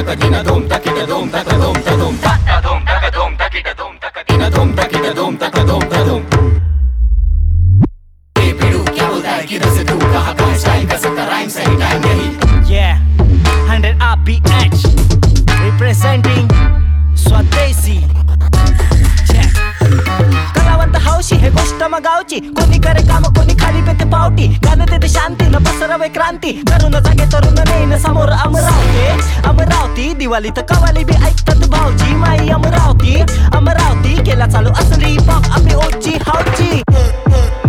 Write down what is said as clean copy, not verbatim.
taka dina dom takita dom taka dom ta dom ta dom taka dom takita dom taka dina dom takita dom taka dom ta dom. ये पिड़ू क्या बोलता है किधर से तू कहाँ का style का सकता राइम सही टाइम यही. Yeah, 100 RPH representing स्वदेशी. कलावंत हौशी हे गोष्ट मगावची. कोणी करे काम कोणी खाली पेते पावटी. गाणं देते शांती न पसरवे क्रांती. तरुण जागे तरुण नेन समोर अमरावती. अमरावती दिवाळीत कवाली बी ऐकतात भाऊजी. माई अमरावती अमरावती केला चालू असली पॉप आपली ओजी हाऊची.